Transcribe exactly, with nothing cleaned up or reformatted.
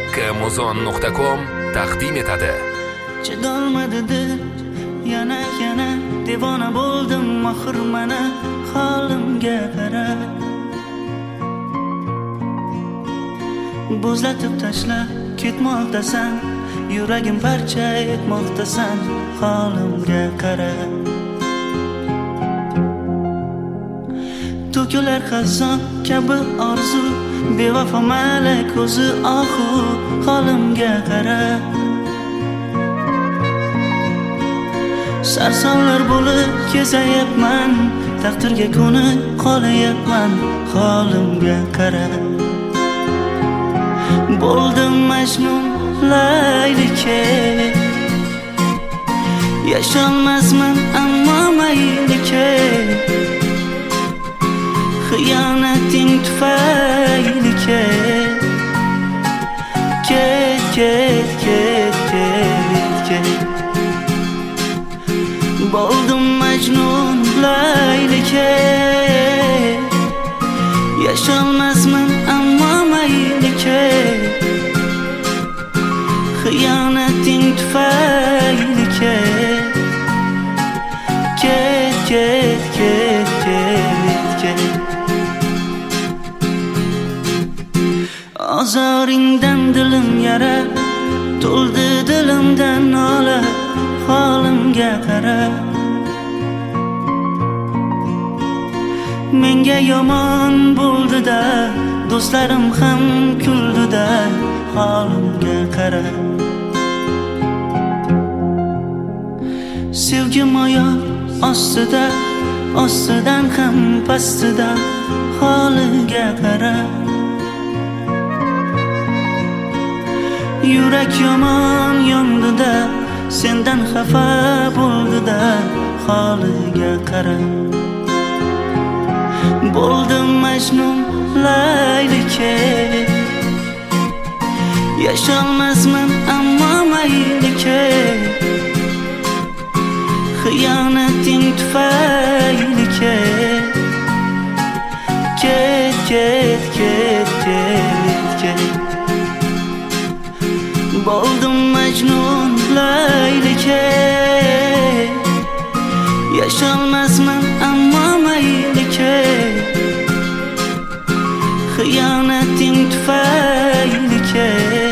Amazon nuqta com taqdim etadi. Chidolmadi dil, yana yana devona bo'ldim oxir mana holimga qara. Bo'zlatib tashlab ketmoqdasan, yuragim parcha etmoqdasan, holimga qara. To'kilar xazon kabi orzu, bevafo malak ko'zi ohu, holimga qara. Sarsonlar bo'lib kezayapman, taqdirga ko'nib qolayapman, holimga qara. Bo'ldim Majnun Laylike, yasholmasman ammo maylike. Xiyonating tufayli ket, ket, ket, ket, ket, ket. Bo'ldim Majnun Laylike, yasholmasman ammo maylike. Xiyonating tufayli ket, ket, ket, ket, ket, ket. Ozoringdan dilim yara, to'ldi dilimdan nola, holimga qara. Menga yomon bo'ldi-da, do'stlarim ham kuldi-da, holimga qara. Sevgim oyoq ostida, ostidan ham pastida, holiga qara. Yurak yomon yondi-da, sendan xafa bo'ldi-da, holiga qara. Bo'ldim Majnun Laylike, yasholmasman ammo maylike. Xiyonating tufayli ket, ket, ket, ket, ket, ket. Bo'ldim Majnun Laylike, yasholmasman ammo maylike. Xiyonating tufayli ket.